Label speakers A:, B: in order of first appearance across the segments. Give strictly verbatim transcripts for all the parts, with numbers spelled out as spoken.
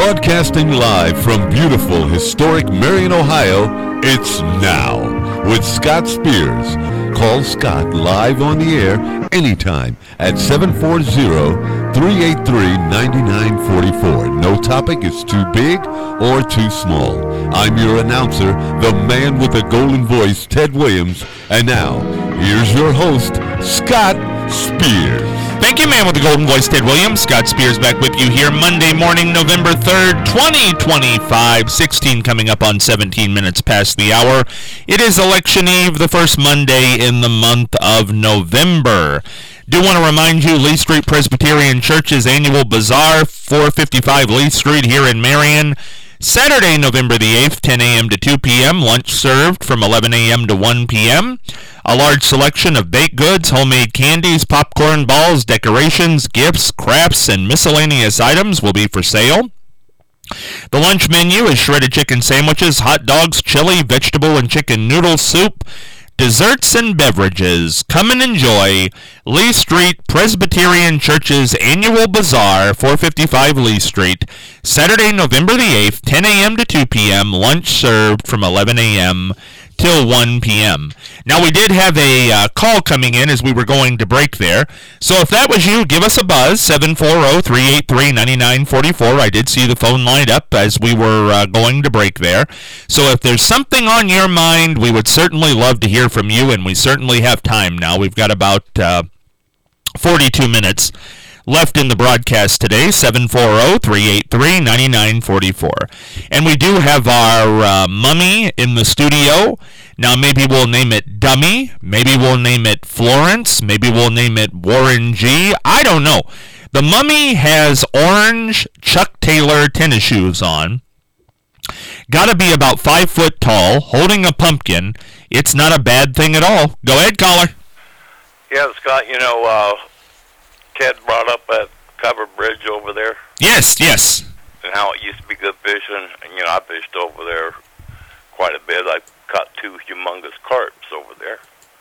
A: Broadcasting live from beautiful, historic Marion, Ohio, it's Now with Scott Spears. Call Scott live on the air anytime at seven four zero, three eight three, nine nine four four. No topic is too big or too small. I'm your announcer, the man with the golden voice, Ted Williams. And now, here's your host, Scott Spears.
B: Thank you, man with the golden voice, Ted Williams. Scott Spears back with you here Monday morning, November third, twenty twenty-five. sixteen coming up on seventeen minutes past the hour. It is election eve, the first Monday in the month of November. Do want to remind you, Lee Street Presbyterian Church's annual bazaar, four fifty-five Lee Street here in Marion. Saturday, November the eighth, ten a.m. to two p.m. Lunch served from eleven a.m. to one p.m. A large selection of baked goods, homemade candies, popcorn, balls, decorations, gifts, crafts, and miscellaneous items will be for sale. The lunch menu is shredded chicken sandwiches, hot dogs, chili, vegetable and chicken noodle soup, desserts and beverages. Come and enjoy Lee Street Presbyterian Church's annual bazaar, four fifty-five Lee Street, Saturday, November the eighth, ten a.m. to two p.m. Lunch served from eleven a.m. till one p.m. Now, we did have a uh, call coming in as we were going to break there. So if that was you, give us a buzz, seven four zero, three eight three, nine nine four four. I did see the phone light up as we were uh, going to break there. So if there's something on your mind, we would certainly love to hear from you, and we certainly have time now. We've got about uh, forty-two minutes left in the broadcast today, seven four zero, three eight three, nine nine four four. And we do have our uh, mummy in the studio. Now, maybe we'll name it Dummy. Maybe we'll name it Florence. Maybe we'll name it Warren G. I don't know. The mummy has orange Chuck Taylor tennis shoes on. Got to be about five foot tall, holding a pumpkin. It's not a bad thing at all. Go ahead, caller.
C: Yeah, Scott, you know, uh, Ted brought up that covered bridge over there.
B: Yes, yes.
C: And how it used to be good fishing. And, you know, I fished over there quite a bit. I caught two humongous carps over there.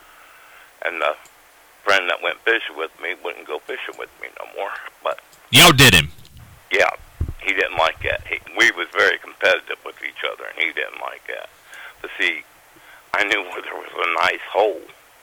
C: And the friend that went fishing with me wouldn't go fishing with me no more. But
B: you outdid him.
C: Yeah, he didn't like that. He, we was very competitive with each other, and he didn't like that. But see, I knew where there was a nice hole.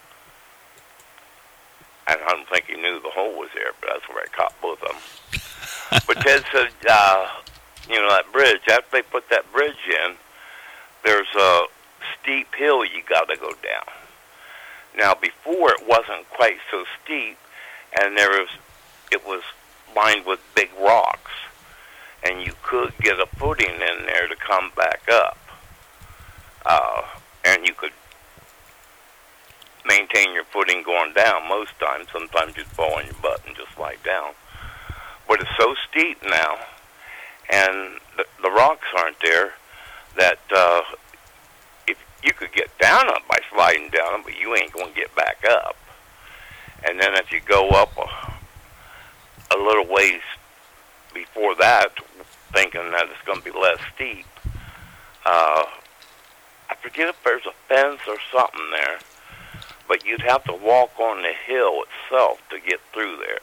C: And I don't think he knew the hole was there, but that's where I caught both of them. But Ted said, uh, you know, that bridge, after they put that bridge in, there's a steep hill you got to go down. Now, before it wasn't quite so steep, and there was, it was lined with big rocks, and you could get a footing in there to come back up, uh, and you could maintain your footing going down most times. Sometimes you'd fall on your butt and just lie down. But it's so steep now, and the, the rocks aren't there, that uh, if you could get down it by sliding down them, but you ain't going to get back up. And then if you go up a, a little ways before that, thinking that it's going to be less steep, uh, I forget if there's a fence or something there, but you'd have to walk on the hill itself to get through there.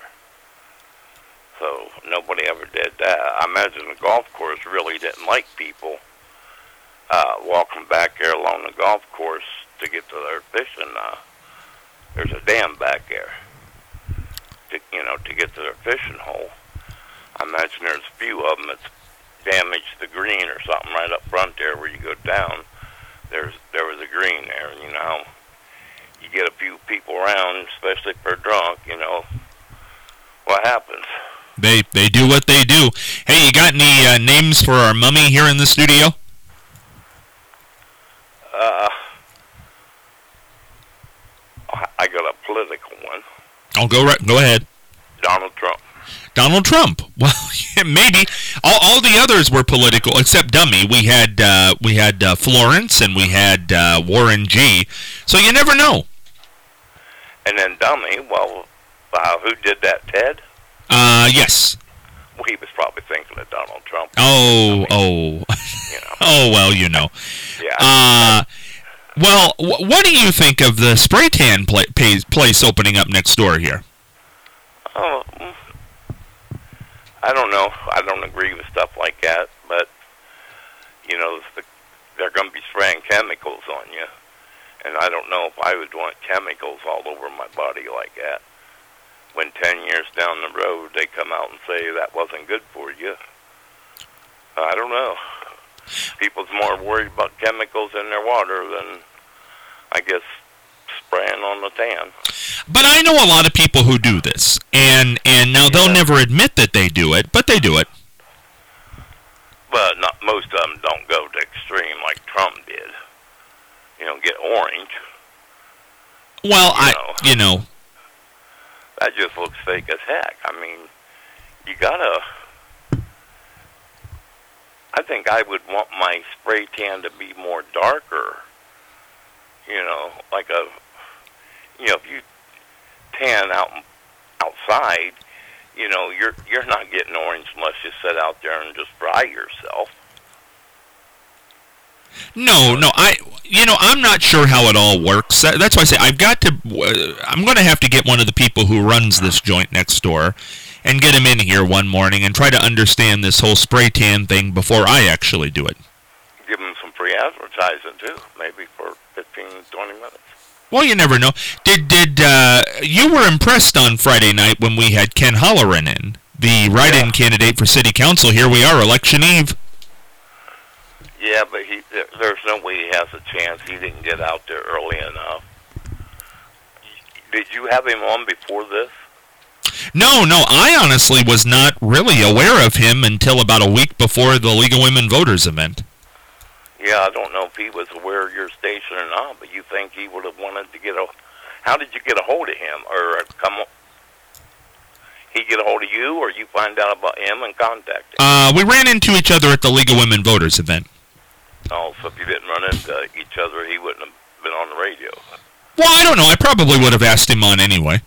C: So nobody ever did that. I imagine the golf course really didn't like people uh, walking back there along the golf course to get to their fishing. Uh, there's a dam back there, to, you know, to get to their fishing hole. I imagine there's a few of them that's damaged the green or something right up front there where you go down. There's there was a green there, and you know, you get a few people around, especially if they're drunk, you know, what happens?
B: They they do what they do. Hey, you got any uh, names for our mummy here in the studio?
C: Uh, I got a political one.
B: I'll go right. Go ahead.
C: Donald Trump.
B: Donald Trump. Well, yeah, maybe all, all the others were political except Dummy. We had uh, we had uh, Florence and we had uh, Warren G. So you never know.
C: And then Dummy. Well, uh, who did that? Ted.
B: Uh, yes.
C: Well, he was probably thinking of Donald Trump.
B: Oh,
C: I
B: oh.
C: mean, you know.
B: Oh, well, you know.
C: Yeah.
B: Uh, well, wh- what do you think of the spray tan pla- place opening up next door here?
C: Oh, I don't know. I don't agree with stuff like that, but, you know, the, they're going to be spraying chemicals on you, and I don't know if I would want chemicals all over my body like that. When ten years down the road, they come out and say that wasn't good for you. I don't know. People's more worried about chemicals in their water than, I guess, spraying on the tan.
B: But I know a lot of people who do this, and and now they'll
C: Yeah.
B: never admit that they do it, but they do it.
C: But not most of them don't go to extreme like Trump did. You know, get orange.
B: Well,
C: You
B: I,
C: know.
B: you know,
C: That just looks fake as heck. I mean, you gotta... I think I would want my spray tan to be more darker. You know, like a... You know, if you tan out outside, you know, you're you're not getting orange unless you sit out there and just fry yourself.
B: no, no, I, you know, I'm not sure how it all works. That, that's why I say I've got to, uh, I'm going to have to get one of the people who runs this joint next door and get him in here one morning and try to understand this whole spray tan thing before I actually do it.
C: Give them some free advertising, too, maybe for fifteen, twenty minutes.
B: Well, you never know. Did did uh, you were impressed on Friday night when we had Ken Holleran in, the write-in
C: Yeah.
B: candidate for city council? Here we are, election eve.
C: Yeah, but he there, there's no way he has a chance. He didn't get out there early enough. Did you have him on before this?
B: No, no, I honestly was not really aware of him until about a week before the League of Women Voters event.
C: Yeah, I don't know if he was aware of your station or not, but you think he would have wanted to get a... How did you get a hold of him? Or come on, he get a hold of you, or you find out about him and contact him?
B: Uh, we ran into each other at the League of Women Voters event.
C: Oh, so if you didn't run into each other, he wouldn't have been on the radio.
B: Well, I don't know. I probably would have asked him on anyway.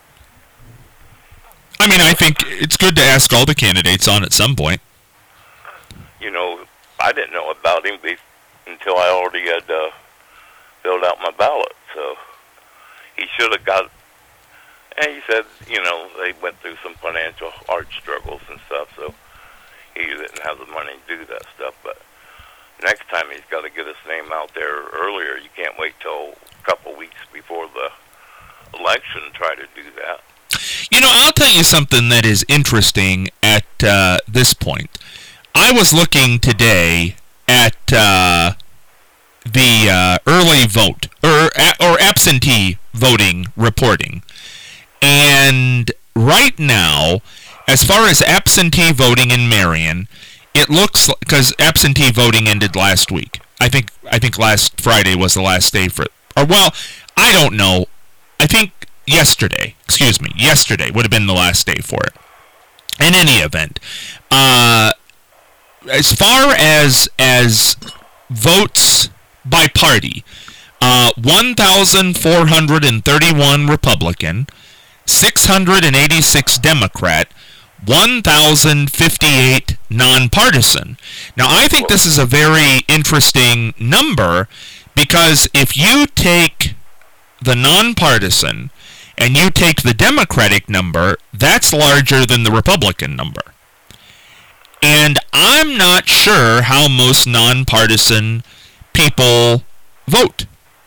B: I mean, I think it's good to ask all the candidates on at some point.
C: You know, I didn't know about him be- until I already had uh, filled out my ballot, so he should have got... And he said, you know, they went through some financial hard struggles and stuff, so he didn't have the money to do that stuff, but next time he's got to get his name out there earlier. You can't wait till a couple weeks before the election to try to do that.
B: You know, I'll tell you something that is interesting at uh, this point. I was looking today at uh, the uh, early vote, or, or absentee voting reporting. And right now, as far as absentee voting in Marion, it looks like, because absentee voting ended last week. I think I think last Friday was the last day for it. Or, well, I don't know. I think yesterday, excuse me, yesterday would have been the last day for it. In any event, uh, as far as as votes by party, uh, one thousand four hundred thirty-one Republican, six hundred eighty-six Democrat, one thousand fifty-eight nonpartisan. Now, I think this is a very interesting number because if you take the nonpartisan and you take the Democratic number, that's larger than the Republican number. And I'm not sure how most nonpartisan people vote.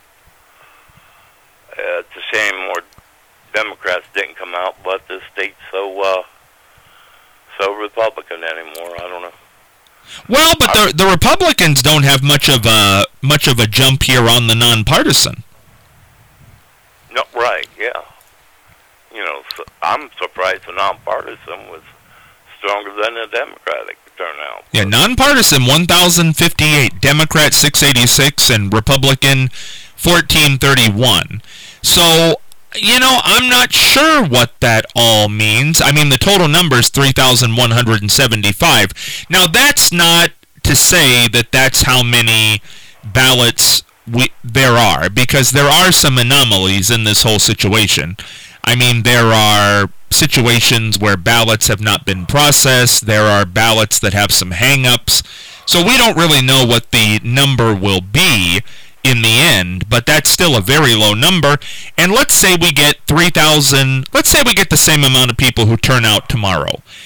C: Uh, it's a shame more Democrats didn't come out, but the state's so uh, so Republican anymore. I don't know.
B: Well, but the the Republicans don't have much of a much of a jump here on the nonpartisan.
C: No, right? Yeah. You know, so I'm surprised the nonpartisan was stronger than the Democratic turnout.
B: Yeah, nonpartisan one thousand fifty-eight, Democrat six eighty-six, and Republican fourteen thirty-one. So, you know, I'm not sure what that all means. I mean, the total number is three thousand one hundred seventy-five. Now, that's not to say that that's how many ballots we, there are, because there are some anomalies in this whole situation. I mean, there are situations where ballots have not been processed. There are ballots that have some hang-ups. So we don't really know what the number will be in the end, but that's still a very low number. And let's say we get three thousand, let's say we get the same amount of people who turn out tomorrow.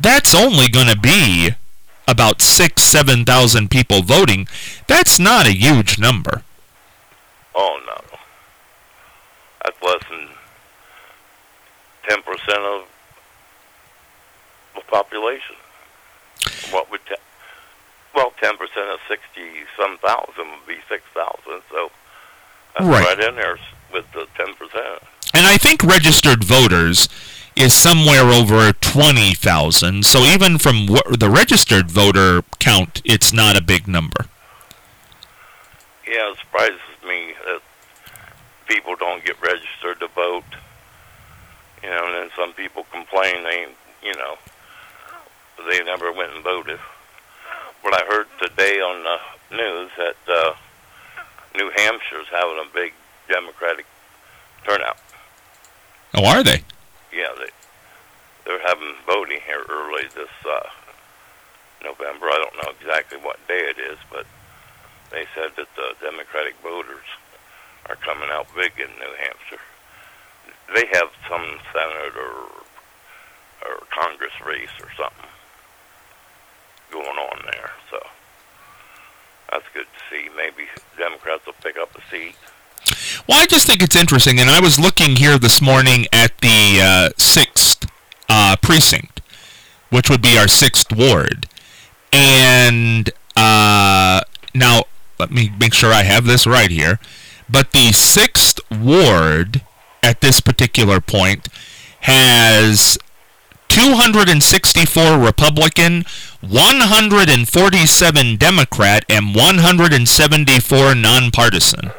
B: that's only going to be about six, seven thousand people voting. That's not a huge number.
C: Oh no, that's less than ten percent of the population. What would te- well, ten percent of sixty some thousand would be six thousand. So that's
B: right.
C: right in there with the ten percent.
B: And I think registered voters is somewhere over twenty thousand. So even from w- the registered voter count, it's not a big number.
C: Yeah, it surprises me that people don't get registered to vote. You know, and then some people complain they, you know, they never went and voted. But I heard today on the news that uh, New Hampshire's having a big Democratic turnout.
B: Oh, are they?
C: Yeah, they, they're having voting here early this uh, November. I don't know exactly what day it is, but they said that the Democratic voters are coming out big in New Hampshire. They have some senator or, or Congress race or something going on there, so that's good to see. Maybe Democrats will pick up a seat.
B: Well, I just think it's interesting, and I was looking here this morning at the uh, sixth uh, precinct, which would be our sixth ward, and uh, now let me make sure I have this right here, but the sixth ward at this particular point has two hundred sixty-four Republican, one hundred forty-seven Democrat, and one hundred seventy-four nonpartisan.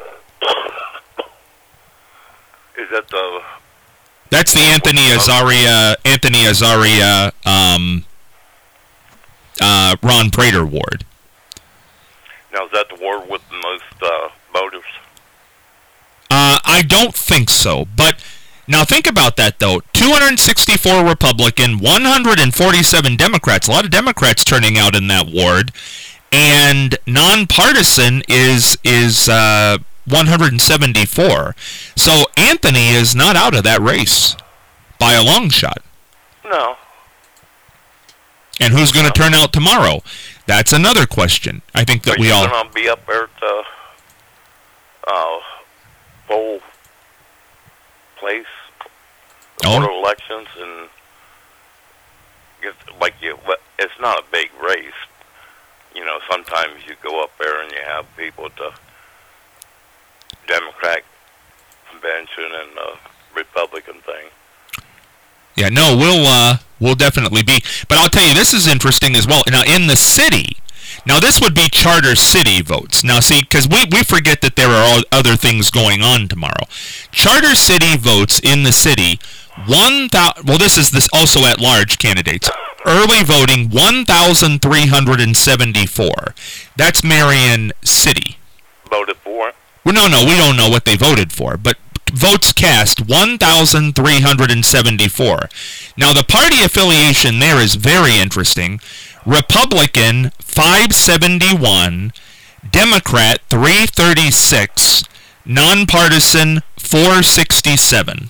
C: Is that the...
B: That's the Anthony Azaria, Anthony Azaria, um, uh, Ron Prater ward.
C: Now, is that the ward with the most uh, voters?
B: Uh, I don't think so, but now think about that, though. two hundred sixty-four Republican, one hundred forty-seven Democrats. A lot of Democrats turning out in that ward, and nonpartisan is is uh, one hundred seventy-four. So Anthony is not out of that race by a long shot.
C: No.
B: And who's going to turn out tomorrow? That's another question. I think that
C: Are
B: we
C: you
B: all...
C: going to be up there at the uh, poll place, the
B: Oh.
C: board of elections, and get, like you, it's not a big race. You know, sometimes you go up there and you have people at the Democratic convention and the Republican thing.
B: Yeah, no, we'll uh, we'll definitely be. But I'll tell you, this is interesting as well. Now, in the city, now this would be charter city votes. Now, see, because we, we forget that there are all other things going on tomorrow. Charter city votes in the city, one thousand. Well, this is this also at large candidates. Early voting, one thousand three hundred seventy-four. That's Marion City.
C: Voted for it?
B: Well, no, no, we don't know what they voted for, but votes cast, one thousand three hundred seventy-four. Now, the party affiliation there is very interesting. Republican, five seventy-one. Democrat, three thirty-six. Nonpartisan, four sixty-seven.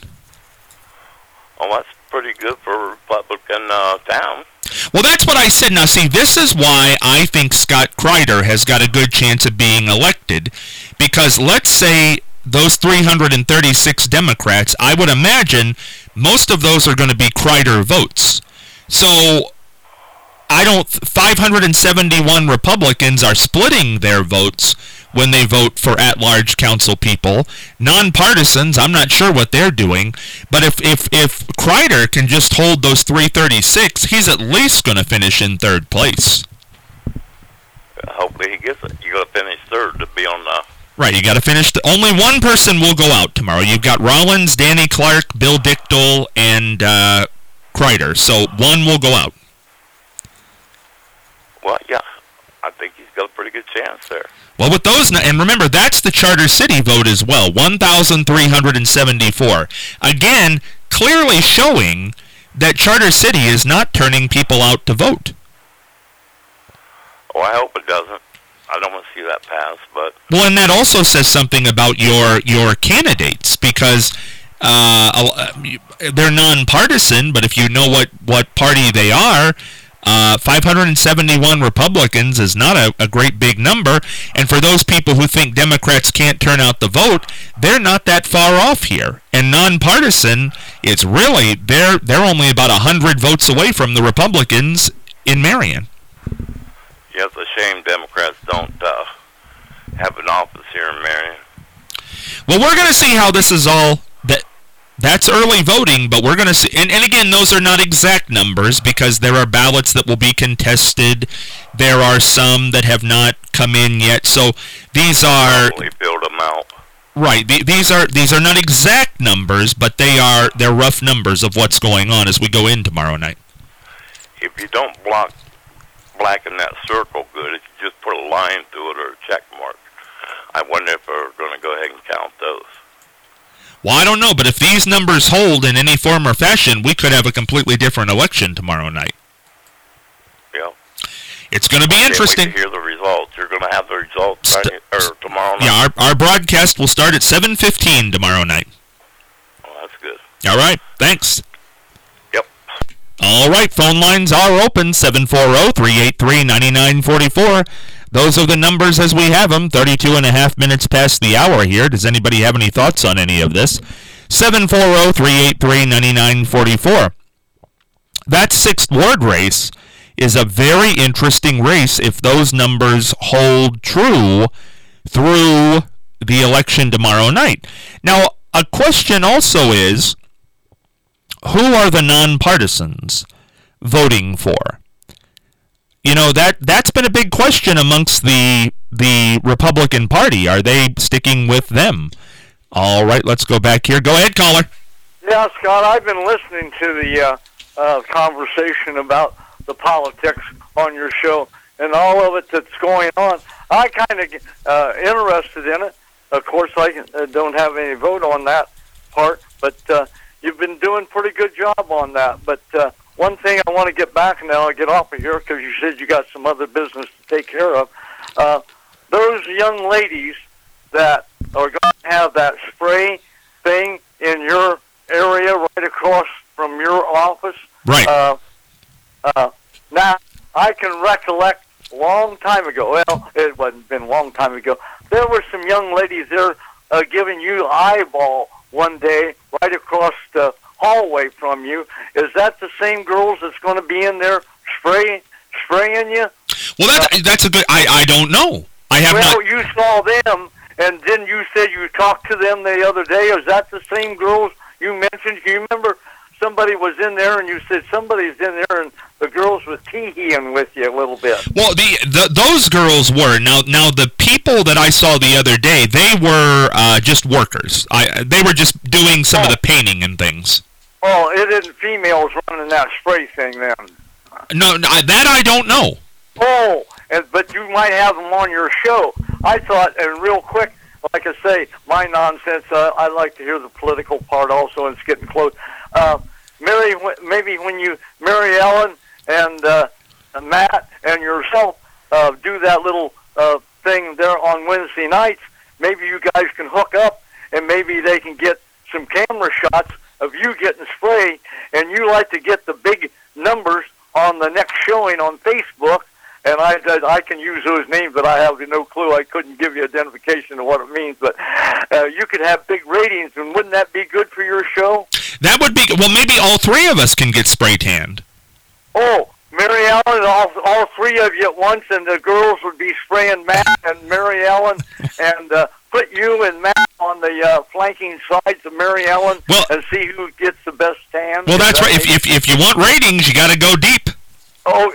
C: Oh, that's pretty good for a Republican uh, town.
B: Well, that's what I said. Now, see, this is why I think Scott Kreider has got a good chance of being elected, because let's say those three hundred thirty-six Democrats, I would imagine most of those are going to be Kreider votes. So I don't, five hundred seventy-one Republicans are splitting their votes when they vote for at-large council people. Nonpartisans, I'm not sure what they're doing, but if, if, if Kreider can just hold those three thirty-six, he's at least going to finish in third place.
C: Hopefully he gets it. You got to finish third to be on the...
B: Right, you got to finish. The, only one person will go out tomorrow. You've got Rollins, Danny Clark, Bill Dichtel, and uh, Kreider. So one will go out.
C: Well, yeah, I think he's got a pretty good chance there.
B: Well, with those, and remember, that's the Charter City vote as well, one thousand three hundred seventy-four. Again, clearly showing that Charter City is not turning people out to vote.
C: Oh, I hope it doesn't. I don't want to see that pass, but...
B: Well, and that also says something about your your candidates, because Uh, they're nonpartisan, but if you know what, what party they are, uh, five hundred seventy-one Republicans is not a, a great big number. And for those people who think Democrats can't turn out the vote, they're not that far off here. And nonpartisan, it's really, they're, they're only about one hundred votes away from the Republicans in Marion.
C: Yeah, it's a shame Democrats don't uh, have an office here in Marion.
B: Well, we're going to see how this is all... That That's early voting, but we're going to see... And, and again, those are not exact numbers because there are ballots that will be contested. There are some that have not come in yet. So these are...
C: Probably build them out.
B: Right. The, these are these are not exact numbers, but they are they're rough numbers of what's going on as we go in tomorrow night.
C: If you don't block blacken that circle good, if you just put a line through it or a check mark, I wonder if we're going to go ahead and count those.
B: Well, I don't know, but if these numbers hold in any form or fashion, we could have a completely different election tomorrow night.
C: Yeah.
B: It's going to be interesting.
C: Wait to hear the results. You're going to have the results
B: St-
C: right, or tomorrow night?
B: Yeah, our, our broadcast will start at seven fifteen tomorrow night.
C: Oh, that's good.
B: All right, thanks.
C: Yep.
B: All right, phone lines are open, seven four zero, three eight three, nine nine four four. Those are the numbers as we have them, thirty-two and a half minutes past the hour here. Does anybody have any thoughts on any of this? seven four zero, three eight three, nine nine four four. That sixth ward race is a very interesting race if those numbers hold true through the election tomorrow night. Now, a question also is, who are the nonpartisans voting for? You know, that, that's been a big question amongst the the Republican Party. Are they sticking with them? All right, let's go back here. Go ahead, caller.
D: Yeah, Scott, I've been listening to the uh, uh, conversation about the politics on your show and all of it that's going on. I kind of uh, interested in it. Of course, I uh, don't have any vote on that part, but uh, you've been doing a pretty good job on that. But uh, one thing I want to get back, and then I'll get off of here because you said you got some other business to take care of. Uh, those young ladies that are going to have that spray thing in your area right across from your office.
B: Right.
D: Uh, uh, now, I can recollect a long time ago, well, it wasn't been a long time ago, there were some young ladies there uh, giving you eyeball one day right across the hallway from you. Is that the same girls that's going to be in there spray, spraying you?
B: Well, that's, that's a good... I, I don't know. I have
D: well,
B: not...
D: you saw them, and then you said you talked to them the other day. Is that the same girls you mentioned? Do you remember somebody was in there, and you said somebody's in there, and the girls was tee-heeing with you a little bit?
B: Well, the, the those girls were. Now, now the people that I saw the other day, they were uh, just workers. I They were just doing some
D: oh.
B: of the painting and things.
D: Oh, it isn't females running that spray thing then?
B: No, no that I don't know.
D: Oh, and, but you might have them on your show. I thought, and real quick, like I say, my nonsense, uh, I like to hear the political part also, and it's getting close. Uh, Mary, maybe when you, Mary Ellen and uh, Matt and yourself uh, do that little uh, thing there on Wednesday nights, maybe you guys can hook up, and maybe they can get some camera shots of you getting sprayed, and you like to get the big numbers on the next showing on Facebook, and I, I can use those names, but I have no clue. I couldn't give you identification of what it means, but uh, you could have big ratings, and wouldn't that be good for your show?
B: That would be... Well, maybe all three of us can get spray tanned.
D: Oh, Mary Ellen, all, all three of you at once, and the girls would be spraying Matt and Mary Ellen, and uh, put you and Matt on the uh, flanking sides of Mary Ellen,
B: well,
D: and see who gets the best tan.
B: Well, that's
D: that
B: right. If, if if you want ratings, you got to go deep.
D: Oh,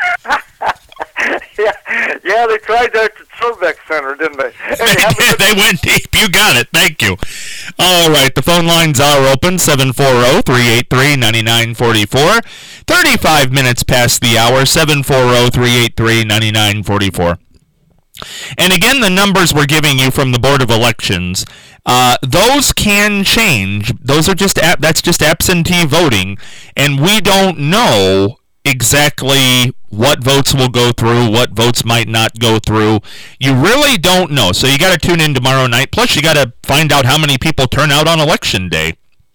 D: yeah, yeah. They tried that at Cervex Center, didn't they? Hey,
B: they went deep. You got it. Thank you. All right, the phone lines are open, seven four zero, three eight three, nine nine four four. thirty-five minutes past the hour, seven four zero, three eight three, nine nine four four. And again, the numbers we're giving you from the Board of Elections, uh, those can change. Those are just ab- that's just absentee voting, and we don't know exactly what votes will go through, what votes might not go through. You really don't know. So you got to tune in tomorrow night. Plus, you got to find out how many people turn out on Election Day.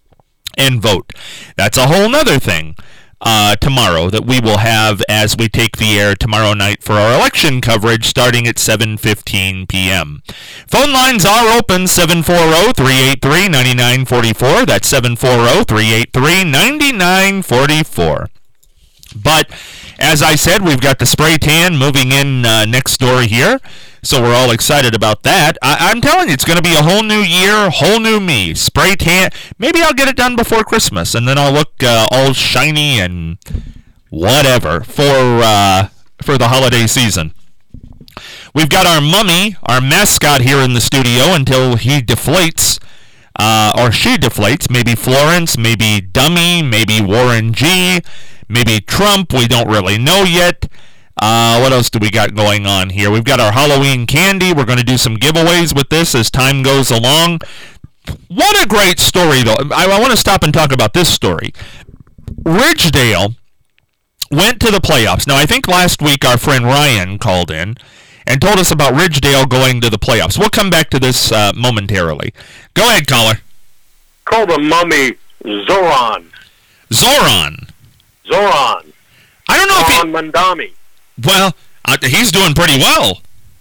B: and vote. That's a whole nother thing uh, tomorrow that we will have as we take the air tomorrow night for our election coverage starting at seven fifteen p.m. Phone lines are open, seven four zero, three eight three, nine nine four four. That's seven four zero, three eight three, nine nine four four. But as I said, we've got the spray tan moving in uh, next door here, so we're all excited about that. I- I'm telling you, it's going to be a whole new year, whole new me. Spray tan. Maybe I'll get it done before Christmas, and then I'll look uh, all shiny and whatever for uh, for the holiday season. We've got our mummy, our mascot, here in the studio until he deflates. Uh, or she deflates. Maybe Florence, maybe Dummy, maybe Warren G., maybe Trump. We don't really know yet. Uh, what else do we got going on here? We've got our Halloween candy. We're going to do some giveaways with this as time goes along. What a great story, though. I, I want to stop and talk about this story. Ridgedale went to the playoffs. Now, I think last week our friend Ryan called in and told us about Ridgedale going to the playoffs. We'll come back to this uh, momentarily. Go ahead, caller.
E: Call the mummy Zoran.
B: Zoran.
E: Zoran.
B: I don't know
E: Zoran
B: if he...
E: Mandami.
B: Well, uh, he's doing pretty well.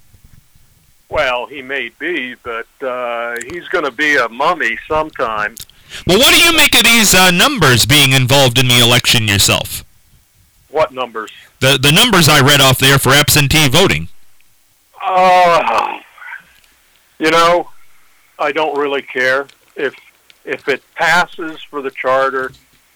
E: Well, he may be, but uh, he's going to be a mummy sometime.
B: Well, what do you make of these uh, numbers being involved in the election yourself?
E: What numbers?
B: The the numbers I read off there for absentee voting.
E: Uh, you know, I don't really care. If if it passes for the charter,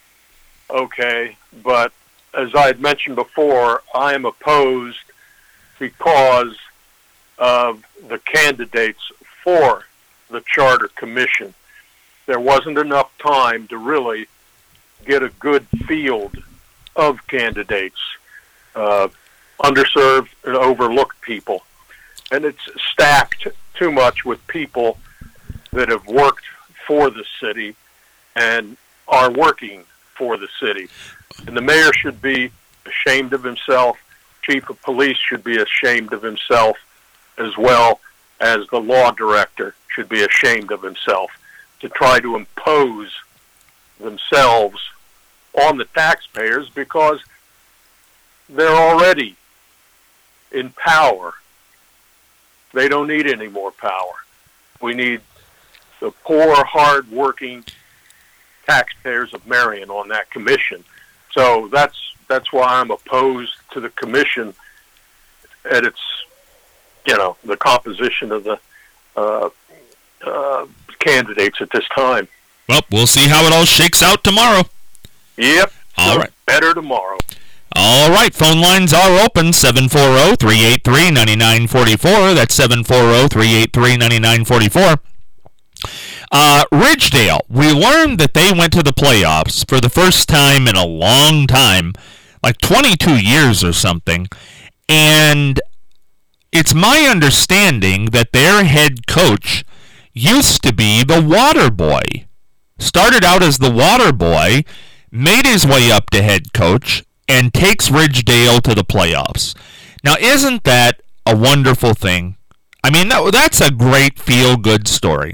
E: okay. But as I had mentioned before, I am opposed because of the candidates for the Charter Commission. There wasn't enough time to really get a good field of candidates, uh, underserved and overlooked people. And it's stacked too much with people that have worked for the city and are working for the city. And the mayor should be ashamed of himself. Chief of police should be ashamed of himself, as well as the law director should be ashamed of himself to try to impose themselves on the taxpayers because they're already in power. They don't need any more power. We need the poor, hard-working taxpayers of Marion on that commission. So that's that's why I'm opposed to the commission at its, you know, the composition of the uh, uh, candidates at this time.
B: Well, we'll see how it all shakes out tomorrow.
E: Yep.
B: All right.
E: Better tomorrow.
B: All right. Phone lines are open, seven four zero, three eight three, nine nine four four. That's seven four zero, three eight three, nine nine four four. Uh, Ridgedale, we learned that they went to the playoffs for the first time in a long time, like twenty-two years or something, and it's my understanding that their head coach used to be the water boy. Started out as the water boy, made his way up to head coach, and takes Ridgedale to the playoffs. Now, isn't that a wonderful thing? I mean, that, that's a great feel-good story.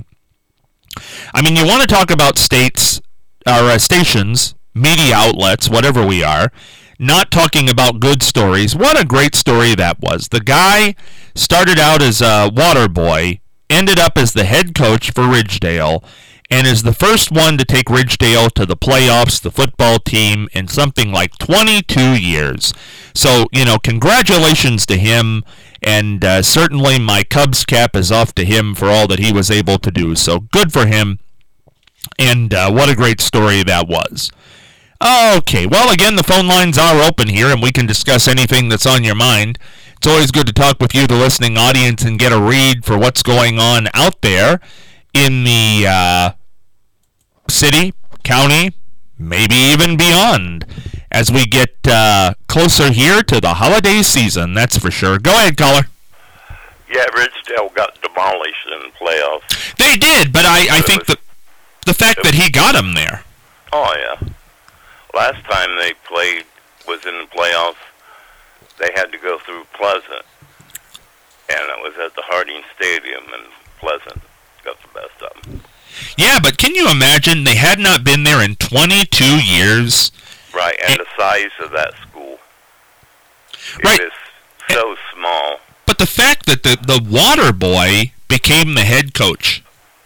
B: I mean, you want to talk about states, or uh, stations, media outlets, whatever we are, not talking about good stories. What a great story that was. The guy started out as a water boy, ended up as the head coach for Ridgedale, and is the first one to take Ridgedale to the playoffs, the football team, in something like twenty-two years. So, you know, congratulations to him, and uh, certainly my Cubs cap is off to him for all that he was able to do. So good for him, and uh, what a great story that was. Okay, well, again, the phone lines are open here, and we can discuss anything that's on your mind. It's always good to talk with you, the listening audience, and get a read for what's going on out there in the uh, city, county, maybe even beyond, as we get uh, closer here to the holiday season, that's for sure. Go ahead, caller.
C: Yeah, Ridgedale got demolished in the playoffs.
B: They did, but I, I think the, the fact that he got them there.
C: Oh, yeah. Last time they played was in the playoffs. They had to go through Pleasant, and it was at the Harding Stadium, and Pleasant got the best of them.
B: Yeah, but can you imagine they had not been there in twenty-two years?
C: Right, and, and the size of that school. It
B: right.
C: is so and, small.
B: But the fact that the, the water boy became the head coach.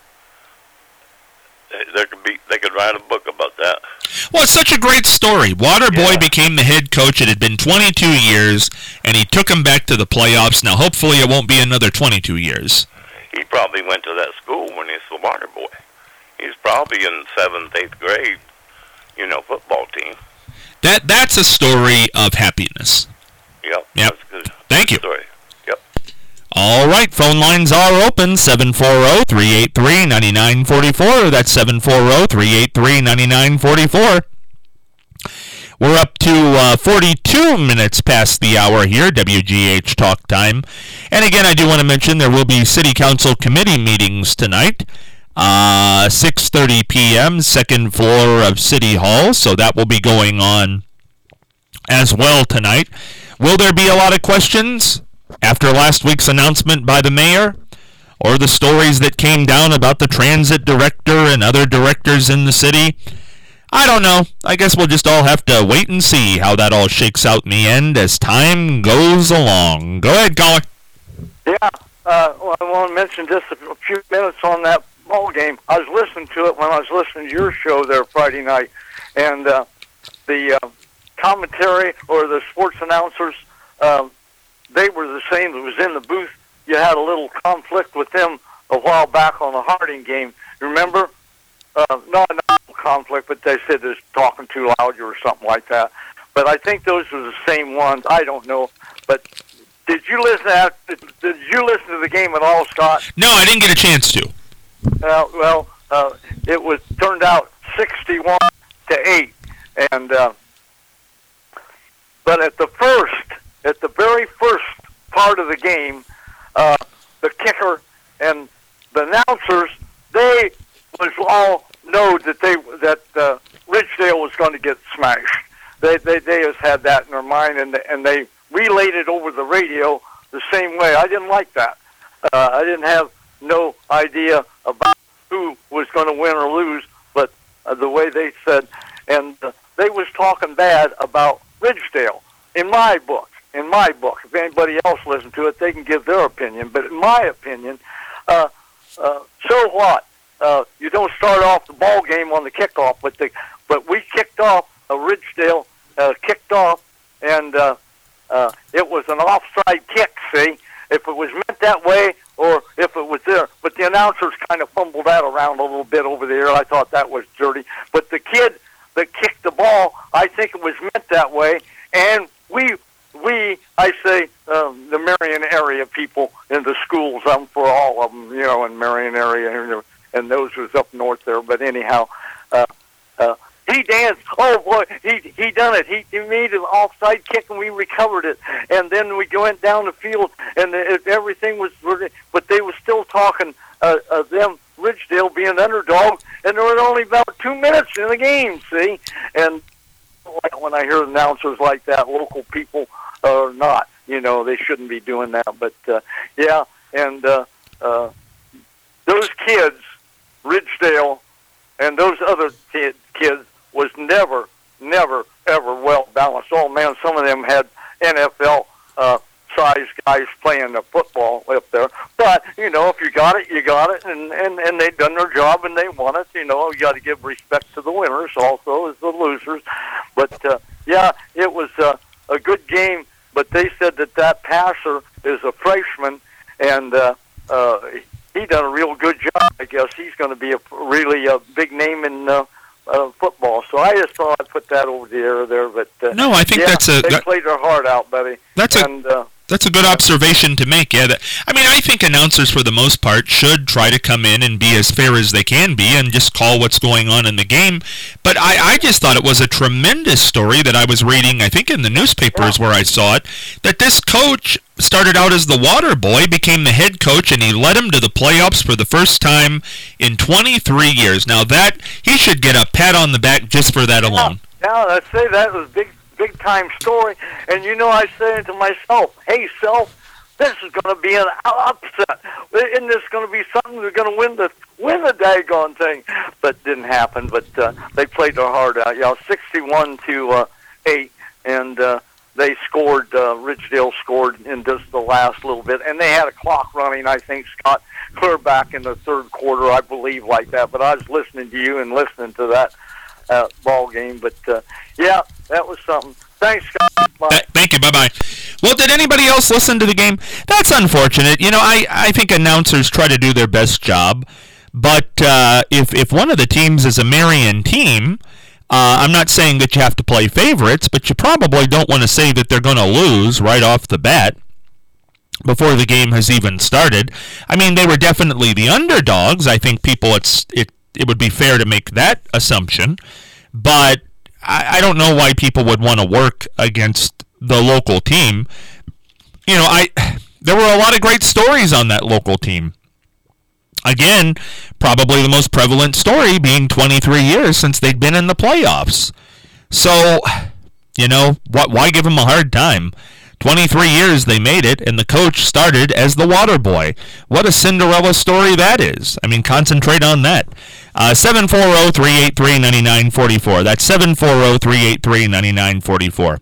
C: There could be, they could write a book about that.
B: Well, it's such a great story. Waterboy yeah. became the head coach. It had been twenty-two years, and he took him back to the playoffs. Now, hopefully it won't be another twenty-two years.
C: He probably went to that school when he was the water boy. He's probably in seventh, eighth grade, you know, football team.
B: That That's a story of happiness.
C: Yep.
B: Yep.
C: That's good.
B: Thank
C: good
B: you.
C: Story. Yep.
B: All right, phone lines are open, seven four zero, three eight three, nine nine four four. That's seven four zero, three eight three, nine nine four four. We're up to uh, forty-two minutes past the hour here, W G H Talk Time. And again, I do want to mention there will be City Council committee meetings tonight, uh, six thirty p.m., second floor of City Hall, so that will be going on as well tonight. Will there be a lot of questions after last week's announcement by the mayor, or the stories that came down about the transit director and other directors in the city? I don't know. I guess we'll just all have to wait and see how that all shakes out in the end as time goes along. Go ahead, caller.
D: Yeah, uh, well, I want to mention just a few minutes on that ball game. I was listening to it when I was listening to your show there Friday night, and uh, the uh, commentary or the sports announcers, um, they were the same that was in the booth. You had a little conflict with them a while back on the Harding game. Remember? Uh, not a conflict, but they said they're talking too loud or something like that. But I think those were the same ones. I don't know. But did you listen to that? Did you listen to the game at all, Scott?
B: No, I didn't get a chance to.
D: Uh, well, uh, it was turned out sixty-one to eight, and uh, but at the first, at the very first part of the game, uh, the kicker and the announcers, they was all know that they that uh, Ridgedale was going to get smashed. They they they just had that in their mind, and and they relayed it over the radio the same way. I didn't like that. Uh, I didn't have no idea about who was going to win or lose, but uh, the way they said, and uh, they was talking bad about Ridgedale. In my book, in my book, if anybody else listens to it, they can give their opinion. But in my opinion, uh, uh, so what? Uh, you don't start off the ball game on the kickoff, but the but we kicked off. Uh, Ridgedale uh, kicked off, and uh, uh, it was an offside kick. See, if it was meant that way, or if it was there. But the announcers kind of fumbled that around a little bit over there. I thought that was dirty. But the kid that kicked the ball, I think it was meant that way. And we we I say um, the Marion area people in the schools. I'm for all of them, you know, in Marion area. And those was up north there. But anyhow, uh, uh, he danced. Oh, boy, he he done it. He, he made an offside kick, and we recovered it. And then we went down the field, and it, everything was – but they were still talking, uh, uh, them, Ridgedale being underdog, and there was only about two minutes in the game, see? And when I hear announcers like that, local people are not, you know, they shouldn't be doing that. But, uh, yeah, and uh, uh, those kids – Ridgedale and those other kid, kids was never, never, ever well balanced. Oh, man, some of them had N F L uh, size guys playing the football up there. But, you know, if you got it, you got it, and, and, and they done their job and they won it. You know, you got to give respect to the winners also as the losers. But, uh, yeah, it was uh, a good game, but they said that that passer is a freshman, and uh, uh, he done a real good job. I guess he's going to be a really a big name in uh, uh, football. So I just thought I'd put that over the air there. But uh,
B: no, I think
D: yeah,
B: that's a
D: they
B: that,
D: played their heart out, buddy.
B: That's
D: and,
B: a. Uh, That's a good observation to make, yeah. That, I mean, I think announcers, for the most part, should try to come in and be as fair as they can be and just call what's going on in the game. But I, I just thought it was a tremendous story that I was reading, I think in the newspapers where I saw it, that this coach started out as the water boy, became the head coach, and he led him to the playoffs for the first time in twenty-three years. Now, that, he should get a pat on the back just for that alone.
D: Yeah, I'd say that was big. Big time story, and you know I say to myself, "Hey, self, this is going to be an upset. Isn't this going to be something that's going to win the win the daggone thing? But didn't happen. But uh, they played their heart out. Yeah, sixty-one to uh, eight, and uh, they scored. Uh, Ridgedale scored in just the last little bit, and they had a clock running. I think Scott clear back in the third quarter, I believe, like that. But I was listening to you and listening to that uh, ball game. But uh, yeah, that was something. Thanks, Scott. Bye.
B: Thank you. Bye-bye. Well, did anybody else listen to the game? That's unfortunate. You know, I, I think announcers try to do their best job. But uh, if, if one of the teams is a Marion team, uh, I'm not saying that you have to play favorites, but you probably don't want to say that they're going to lose right off the bat before the game has even started. I mean, they were definitely the underdogs. I think people, it's it, it would be fair to make that assumption. But I, I don't know why people would want to work against the local team. You know, I there were a lot of great stories on that local team. Again, probably the most prevalent story being twenty-three years since they'd been in the playoffs. So, you know, what? Why give them a hard time? twenty-three years they made it, and the coach started as the water boy. What a Cinderella story that is. I mean, concentrate on that. Uh, seven four zero, three eight three, nine nine four four. That's seven four zero, three eight three, nine nine four four.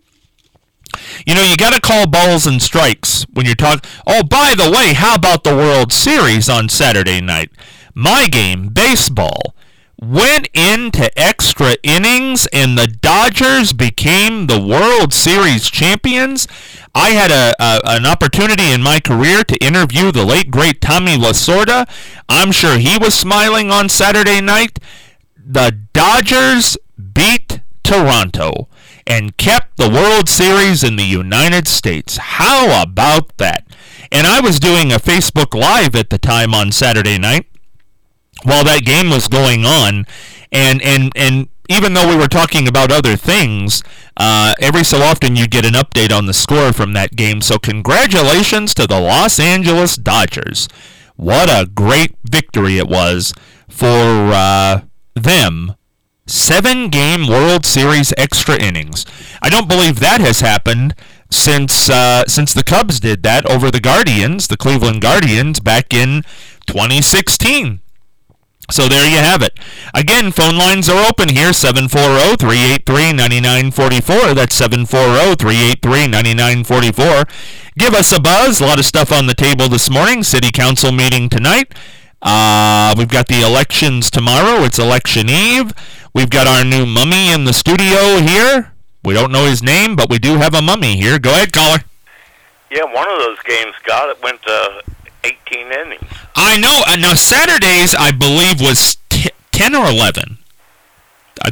B: You know, you got to call balls and strikes when you're talking. Oh, by the way, how about the World Series on Saturday night? My game, baseball, went into extra innings, and the Dodgers became the World Series champions. I had a, a an opportunity in my career to interview the late, great Tommy Lasorda. I'm sure he was smiling on Saturday night. The Dodgers beat Toronto and kept the World Series in the United States. How about that? And I was doing a Facebook Live at the time on Saturday night while that game was going on, and and and even though we were talking about other things, uh, every so often you get an update on the score from that game. So congratulations to the Los Angeles Dodgers. What a great victory it was for uh, them. Seven-game World Series extra innings. I don't believe that has happened since uh, since the Cubs did that over the Guardians, the Cleveland Guardians, back in twenty sixteen. So there you have it. Again, phone lines are open here, seven four zero, three eight three, nine nine four four. That's seven four zero, three eight three, nine nine four four. Give us a buzz. A lot of stuff on the table this morning. City Council meeting tonight. Uh, we've got the elections tomorrow. It's election eve. We've got our new mummy in the studio here. We don't know his name, but we do have a mummy here. Go ahead, caller.
C: Yeah, one of those games, got it went to eighteen innings.
B: I know. Uh, now, Saturday's, I believe, was t- ten or eleven. I,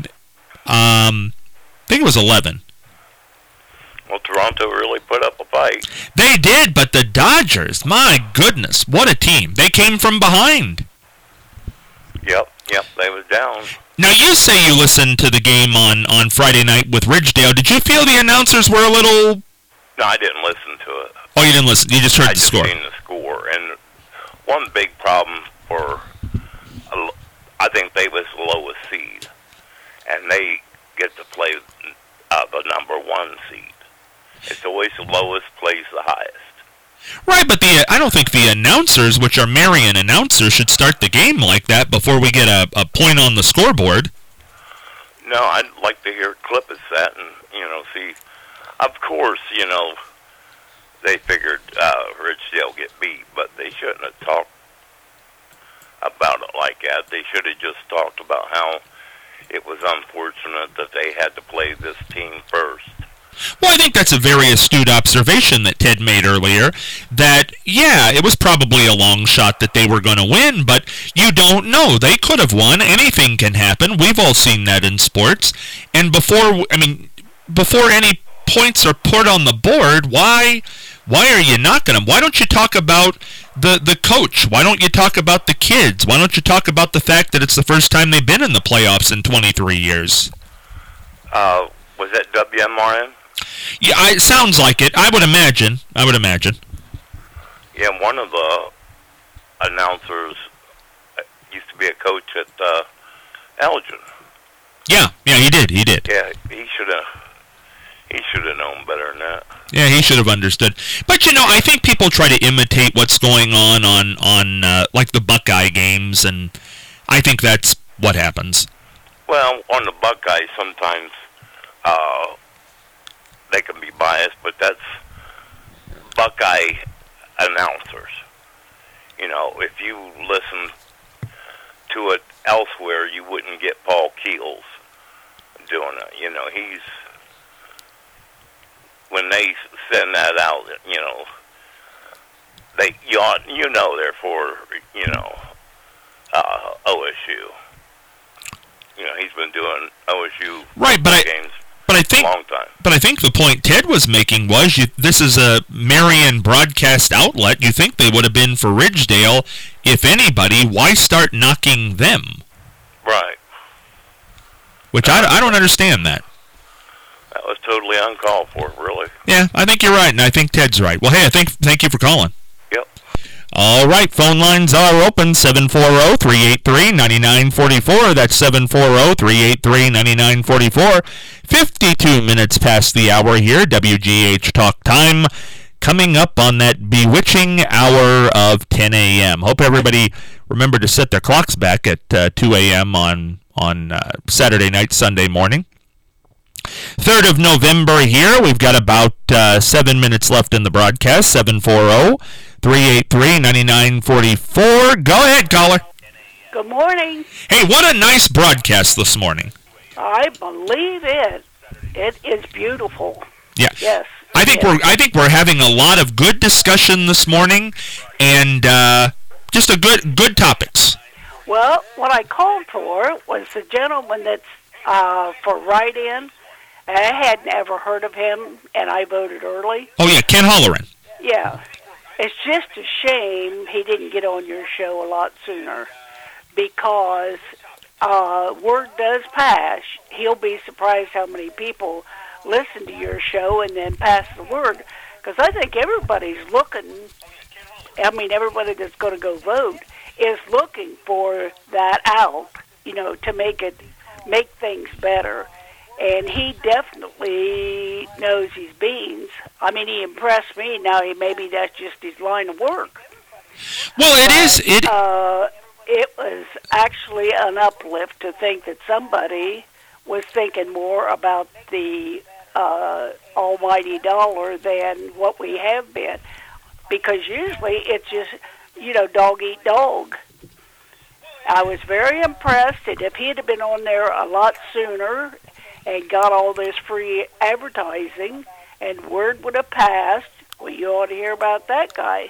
B: um, I think it was eleven.
C: Well, Toronto really put up a fight.
B: They did, but the Dodgers, my goodness, what a team. They came from behind.
C: Yep, yep, they was down.
B: Now, you say you listened to the game on, on Friday night with Ridgedale. Did you feel the announcers were a little...
C: No, I didn't listen to it.
B: Oh, you didn't listen. You just heard
C: I
B: the score.
C: I just seen the score. And one big problem for... I think they was the lowest seed. And they get to play uh, the number one seed. It's always the lowest plays the highest.
B: Right, but the I don't think the announcers, which are Marion announcers, should start the game like that before we get a, a point on the scoreboard.
C: No, I'd like to hear a clip of that and, you know, see. Of course, you know, they figured uh, Ridgedale get beat, but they shouldn't have talked about it like that. They should have just talked about how it was unfortunate that they had to play this team first.
B: Well, I think that's a very astute observation that Ted made earlier, that, yeah, it was probably a long shot that they were going to win, but you don't know. They could have won. Anything can happen. We've all seen that in sports. And before, I mean, before any points are put on the board, why why are you knocking them? Why don't you talk about the, the coach? Why don't you talk about the kids? Why don't you talk about the fact that it's the first time they've been in the playoffs in twenty-three years?
C: Uh, was that W M R N?
B: Yeah, I, it sounds like it. I would imagine. I would imagine.
C: Yeah, one of the announcers used to be a coach at uh, Elgin.
B: Yeah, yeah, he did. He did.
C: Yeah, he should have. He should have known better than that.
B: Yeah, he should have understood. But, you know, I think people try to imitate what's going on on, on uh, like, the Buckeye games, and I think that's what happens.
C: Well, on the Buckeyes, sometimes uh, they can be biased, but that's Buckeye announcers. You know, if you listen to it elsewhere, you wouldn't get Paul Keels doing it. You know, he's... When they send that out, you know, they you ought, you know they're for, you know, uh, O S U. You know, he's been doing O S U
B: right, but
C: games
B: I, but I think,
C: for a long time.
B: But I think the point Ted was making was you, this is a Marion broadcast outlet. You think they would have been for Ridgedale. If anybody, why start knocking them?
C: Right.
B: Which I, I don't understand that.
C: That was totally uncalled for, really.
B: Yeah, I think you're right, and I think Ted's right. Well, hey, I think thank you for calling.
C: Yep.
B: All right, phone lines are open, seven four zero, three eight three, nine nine four four. That's seven four zero, three eight three, nine nine four four. fifty-two minutes past the hour here, W G H Talk Time. Coming up on that bewitching hour of ten a.m. Hope everybody remembered to set their clocks back at uh, two a.m. on, on uh, Saturday night, Sunday morning. third of November here. We've got about uh, seven minutes left in the broadcast. seven four zero, three eight three, nine nine four four. Go ahead, caller.
F: Good morning.
B: Hey, what a nice broadcast this morning.
F: I believe it. It is beautiful.
B: Yeah.
F: Yes.
B: I think
F: yes.
B: we're I think we're having a lot of good discussion this morning, and uh, just a good good topics.
F: Well, what I called for was the gentleman that's uh, for write-in. I hadn't ever heard of him, and I voted early.
B: Oh, yeah, Ken Holleran.
F: Yeah. It's just a shame he didn't get on your show a lot sooner, because uh, word does pass. He'll be surprised how many people listen to your show and then pass the word, because I think everybody's looking, I mean, everybody that's going to go vote is looking for that out, you know, to make it, make things better. And he definitely knows his beans. I mean, he impressed me. Now, he maybe that's just his line of work.
B: Well, it
F: but,
B: is. It
F: uh, it was actually an uplift to think that somebody was thinking more about the uh, almighty dollar than what we have been. Because usually it's just, you know, dog eat dog. I was very impressed, and if he had been on there a lot sooner and got all this free advertising, and word would have passed, well, you ought to hear about that guy.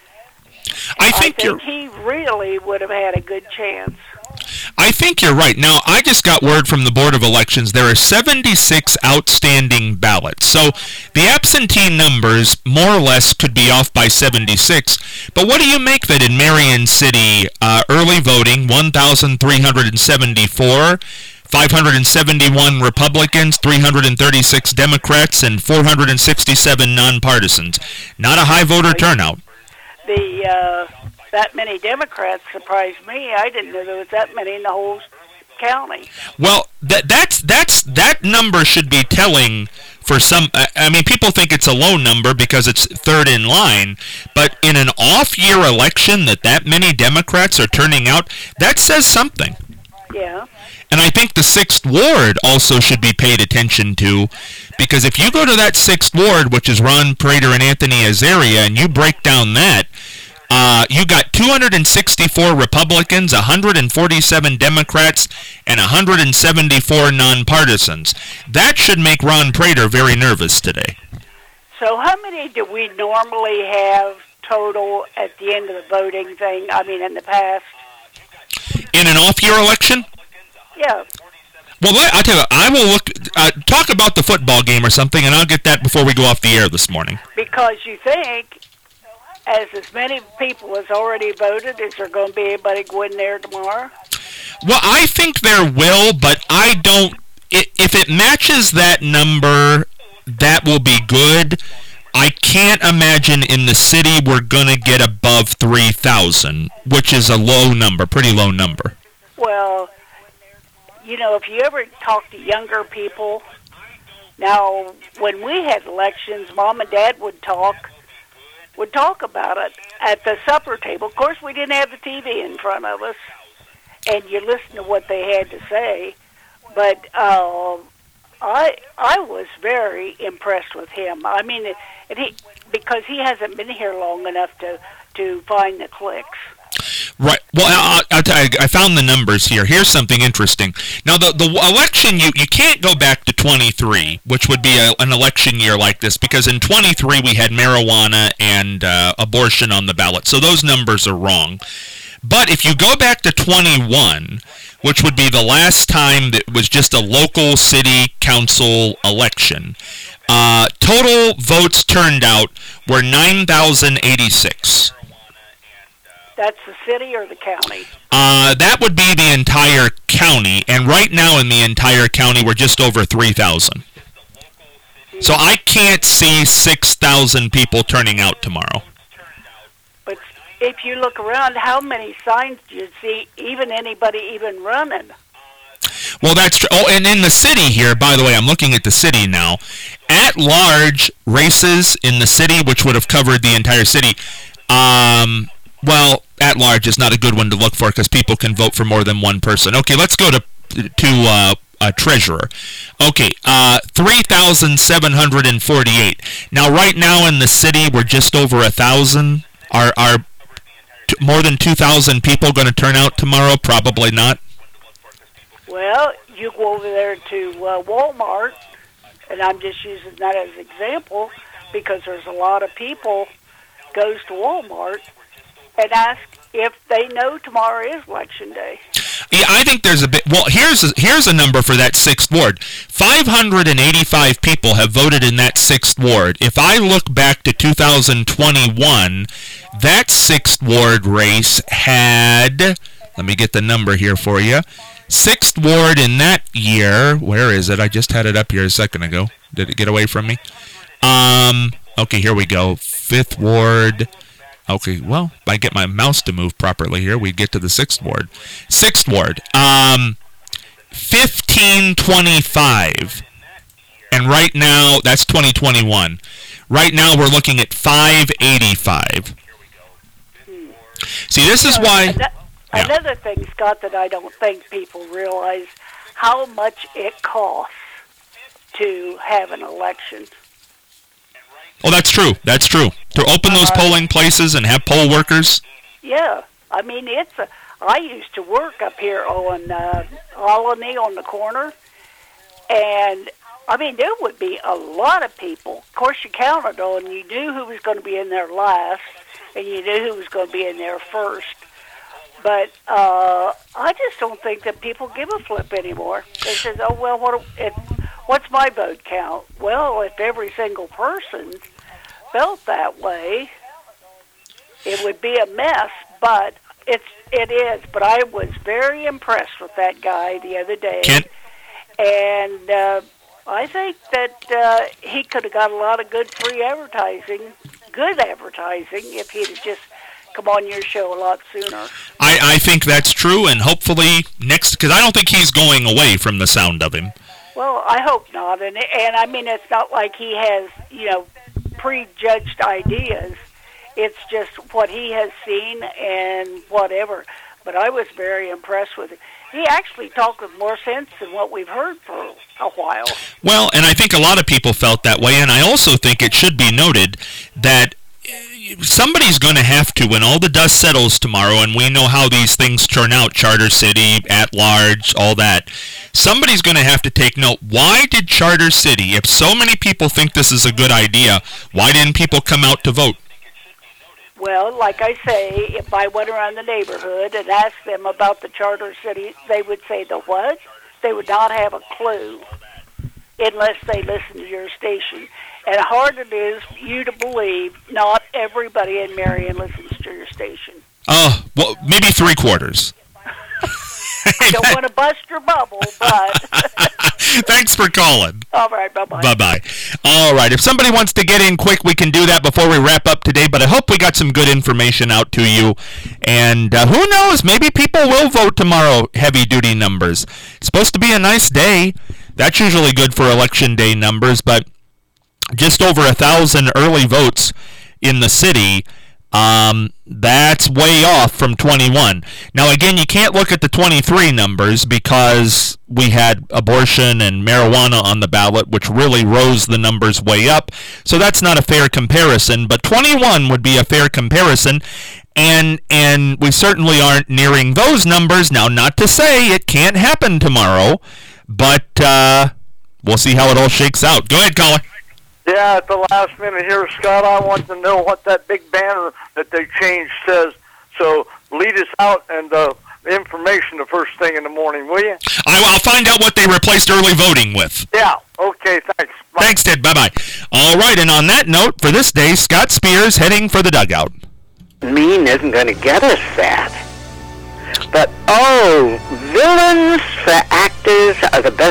B: I think,
F: I think
B: you're,
F: he really would have had a good chance.
B: I think you're right. Now, I just got word from the Board of Elections there are seventy-six outstanding ballots. So the absentee numbers more or less could be off by seventy-six. But what do you make that in Marion City, uh, early voting, one thousand three hundred seventy-four, five hundred seventy-one Republicans, three hundred thirty-six Democrats, and four hundred sixty-seven nonpartisans. Not a high voter turnout.
F: The uh, that many Democrats surprised me. I didn't know there was that many in the whole county.
B: Well, that that's that's that number should be telling for some. I mean, people think it's a low number because it's third in line, but in an off-year election, that that many Democrats are turning out, that says something.
F: Yeah.
B: And I think the sixth Ward also should be paid attention to, because if you go to that sixth Ward, which is Ron Prater and Anthony Azaria, and you break down that, uh, you got two hundred sixty-four Republicans, one hundred forty-seven Democrats, and one hundred seventy-four nonpartisans. That should make Ron Prater very nervous today.
F: So how many do we normally have total at the end of the voting thing, I mean, in the past?
B: In an off-year election?
F: Yeah.
B: Well, I tell you, I will look, uh, talk about the football game or something, and I'll get that before we go off the air this morning.
F: Because you think, as as many people as already voted, is there going to be anybody go in there tomorrow?
B: Well, I think there will, but I don't, if it matches that number, that will be good. I can't imagine in the city we're going to get above three thousand, which is a low number, pretty low number.
F: Well, you know, if you ever talk to younger people Now, when we had elections, Mom and Dad would talk, would talk about it at the supper table. Of course, we didn't have the T V in front of us, and you listen to what they had to say. But uh, I I was very impressed with him. I mean, it, it, he because he hasn't been here long enough to, to find the clicks.
B: Right. Well, I'll, I'll tell you, I found the numbers here. Here's something interesting. Now, the, the election, you, you can't go back to twenty-three, which would be a, an election year like this, because in twenty-three we had marijuana and uh, abortion on the ballot. So those numbers are wrong. But if you go back to twenty-one, which would be the last time that was just a local city council election, uh, total votes turned out were nine thousand eighty-six.
F: That's the city or the county?
B: Uh, that would be the entire county, and right now in the entire county we're just over three thousand. So I can't see six thousand people turning out tomorrow.
F: But if you look around, how many signs do you see, even anybody even running?
B: Well, that's true. Oh, and in the city here, by the way, I'm looking at the city now. At-large races in the city, which would have covered the entire city, um... well, at large is not a good one to look for because people can vote for more than one person. Okay, let's go to to uh, a treasurer. Okay, uh, three thousand seven hundred forty-eight. Now, right now in the city, we're just over a thousand. Are are t- more than two thousand people going to turn out tomorrow? Probably not.
F: Well, you go over there to uh, Walmart, and I'm just using that as an example because there's a lot of people goes to Walmart and ask if they know tomorrow is election day.
B: Yeah, I think there's a bit. Well, here's a, here's a number for that sixth ward. five hundred eighty-five people have voted in that sixth ward. If I look back to two thousand twenty-one, that sixth ward race had, let me get the number here for you. Sixth ward in that year, where is it? I just had it up here a second ago. Did it get away from me? Um. Okay, here we go. Fifth ward. Okay, well, if I get my mouse to move properly here, we get to the sixth ward. Sixth ward, um, fifteen twenty-five, and right now, that's twenty twenty-one. Right now, we're looking at five eighty-five. See, this is why...
F: Yeah. Another thing, Scott, that I don't think people realize, how much it costs to have an election.
B: Oh, that's true. That's true. To open those uh, polling places and have poll workers?
F: Yeah. I mean, it's a, I used to work up here on uh, Olney on the corner, and, I mean, there would be a lot of people. Of course, you counted on, you knew who was going to be in there last, and you knew who was going to be in there first. But uh, I just don't think that people give a flip anymore. They say, oh, well, what, it, what's my vote count? Well, if every single person felt that way, it would be a mess, but it's it is. But I was very impressed with that guy the other day,
B: Kent?
F: and uh, I think that uh, he could have got a lot of good free advertising, good advertising, if he'd have just come on your show a lot sooner.
B: I, I think that's true, and hopefully next, because I don't think he's going away from the sound of him.
F: Well, I hope not, and and I mean it's not like he has, you know, prejudged ideas. It's just what he has seen and whatever. But I was very impressed with it. He actually talked with more sense than what we've heard for a while.
B: Well, and I think a lot of people felt that way, and I also think it should be noted that somebody's going to have to, when all the dust settles tomorrow, and we know how these things turn out, Charter City, at large, all that, somebody's going to have to take note. Why did Charter City, if so many people think this is a good idea, why didn't people come out to vote?
F: Well, like I say, if I went around the neighborhood and asked them about the Charter City, they would say, the what? They would not have a clue unless they listen to your station. And hard it is you to believe not everybody in Marion listens to your station.
B: Oh, well, maybe three quarters.
F: I don't want to bust your bubble, but...
B: Thanks for calling.
F: All right, bye-bye.
B: Bye-bye. All right, if somebody wants to get in quick, we can do that before we wrap up today, but I hope we got some good information out to you. And uh, who knows, maybe people will vote tomorrow, heavy-duty numbers. It's supposed to be a nice day. That's usually good for Election Day numbers, but just over a thousand early votes in the city. Um, that's way off from twenty-one. Now, again, you can't look at the twenty-three numbers because we had abortion and marijuana on the ballot, which really rose the numbers way up. So that's not a fair comparison, but twenty-one would be a fair comparison, and and we certainly aren't nearing those numbers. Now, not to say it can't happen tomorrow, but uh, we'll see how it all shakes out. Go ahead, caller.
D: Yeah, at the last minute here, Scott, I want to know what that big banner that they changed says. So lead us out and the uh, information the first thing in the morning, will you?
B: I'll find out what they replaced early voting with.
D: Yeah, okay, thanks. Bye.
B: Thanks, Ted. Bye-bye. All right, and on that note, for this day, Scott Spears heading for the dugout.
G: Mean isn't going to get us that. But, oh, villains for actors are the best